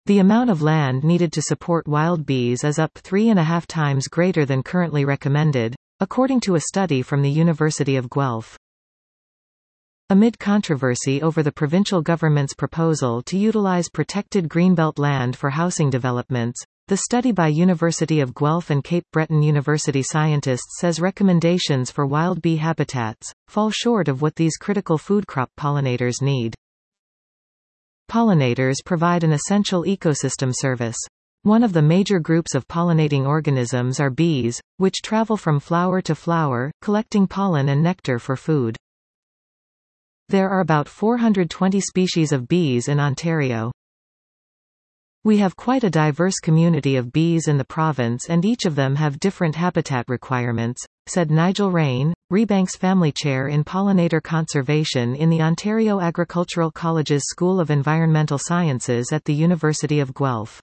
The amount of land needed to support wild bees is up 3.5 times greater than currently recommended, according to a study from the University of Guelph. Amid controversy over the provincial government's proposal to utilize protected greenbelt land for housing developments, the study by University of Guelph and Cape Breton University scientists says recommendations for wild bee habitats fall short of what these critical food crop pollinators need. Pollinators provide an essential ecosystem service. One of the major groups of pollinating organisms are bees, which travel from flower to flower, collecting pollen and nectar for food. There are about 420 species of bees in Ontario. We have quite a diverse community of bees in the province, and each of them have different habitat requirements, said Nigel Raine, Rebanks Family Chair in Pollinator Conservation in the Ontario Agricultural College's School of Environmental Sciences at the University of Guelph.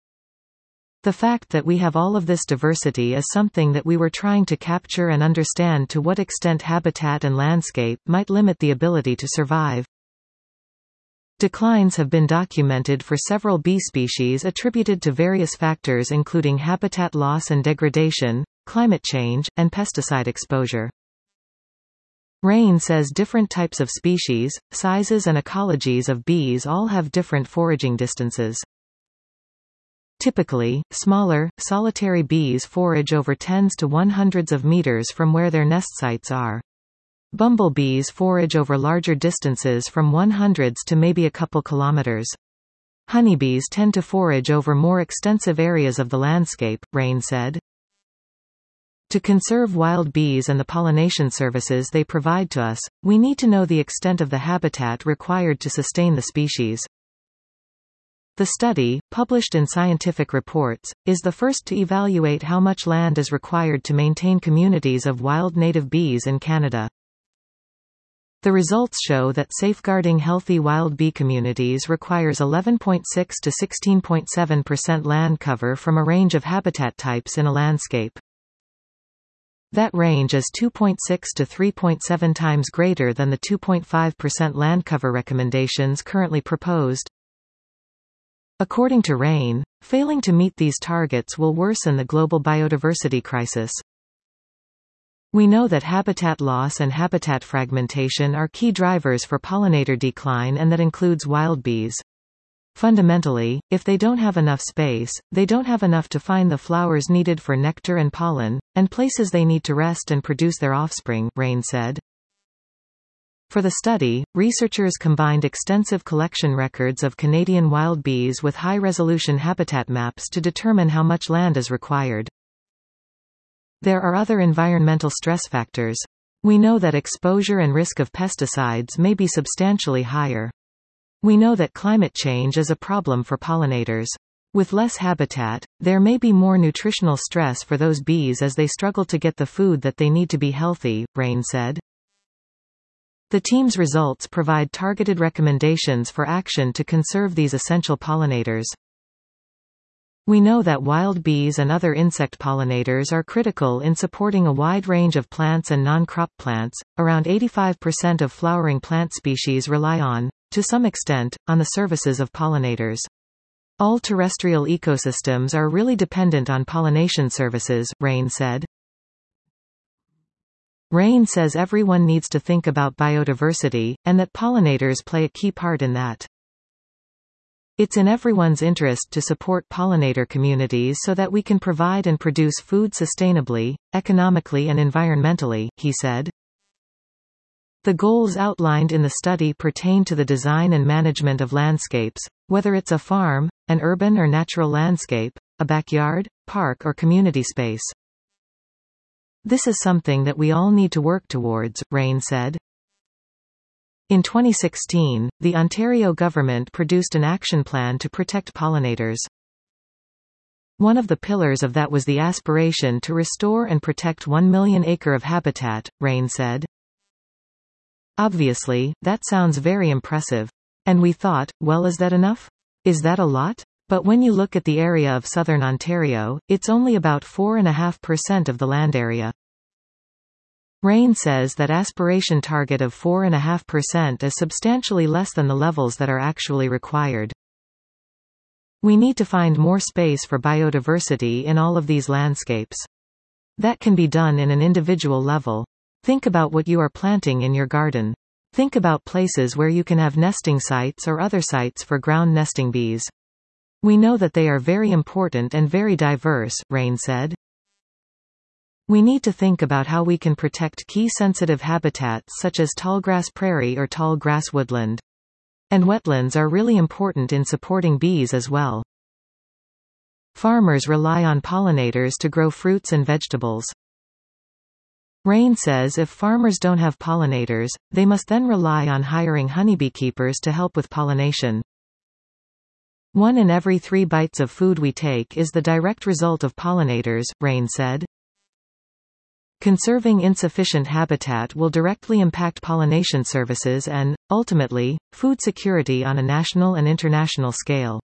The fact that we have all of this diversity is something that we were trying to capture and understand to what extent habitat and landscape might limit the ability to survive. Declines have been documented for several bee species attributed to various factors including habitat loss and degradation, climate change, and pesticide exposure. Raine says different types of species, sizes and ecologies of bees all have different foraging distances. Typically, smaller, solitary bees forage over tens to 100s of meters from where their nest sites are. Bumblebees forage over larger distances from 100s to maybe a couple kilometers. Honeybees tend to forage over more extensive areas of the landscape, Raine said. To conserve wild bees and the pollination services they provide to us, we need to know the extent of the habitat required to sustain the species. The study, published in Scientific Reports, is the first to evaluate how much land is required to maintain communities of wild native bees in Canada. The results show that safeguarding healthy wild bee communities requires 11.6 to 16.7% land cover from a range of habitat types in a landscape. That range is 2.6 to 3.7 times greater than the 2.5% land cover recommendations currently proposed. According to Raine, failing to meet these targets will worsen the global biodiversity crisis. We know that habitat loss and habitat fragmentation are key drivers for pollinator decline, and that includes wild bees. Fundamentally, if they don't have enough space, they don't have enough to find the flowers needed for nectar and pollen, and places they need to rest and produce their offspring, Raine said. For the study, researchers combined extensive collection records of Canadian wild bees with high-resolution habitat maps to determine how much land is required. There are other environmental stress factors. We know that exposure and risk of pesticides may be substantially higher. We know that climate change is a problem for pollinators. With less habitat, there may be more nutritional stress for those bees as they struggle to get the food that they need to be healthy, Raine said. The team's results provide targeted recommendations for action to conserve these essential pollinators. We know that wild bees and other insect pollinators are critical in supporting a wide range of plants and non-crop plants. Around 85% of flowering plant species rely on, to some extent, on the services of pollinators. All terrestrial ecosystems are really dependent on pollination services, Raine said. Raine says everyone needs to think about biodiversity, and that pollinators play a key part in that. It's in everyone's interest to support pollinator communities so that we can provide and produce food sustainably, economically and environmentally, he said. The goals outlined in the study pertain to the design and management of landscapes, whether it's a farm, an urban or natural landscape, a backyard, park or community space. This is something that we all need to work towards, Raine said. In 2016, the Ontario government produced an action plan to protect pollinators. One of the pillars of that was the aspiration to restore and protect 1 million acre of habitat, Raine said. Obviously, that sounds very impressive. And we thought, well, is that enough? Is that a lot? But when you look at the area of southern Ontario, it's only about 4.5% of the land area. Raine says that aspiration target of 4.5% is substantially less than the levels that are actually required. We need to find more space for biodiversity in all of these landscapes. That can be done in an individual level. Think about what you are planting in your garden. Think about places where you can have nesting sites or other sites for ground nesting bees. We know that they are very important and very diverse, Rain said. We need to think about how we can protect key sensitive habitats such as tallgrass prairie or tall grass woodland. And wetlands are really important in supporting bees as well. Farmers rely on pollinators to grow fruits and vegetables. Rain says if farmers don't have pollinators, they must then rely on hiring honeybeekeepers to help with pollination. 1 in every 3 bites of food we take is the direct result of pollinators, Rain said. Conserving insufficient habitat will directly impact pollination services and, ultimately, food security on a national and international scale.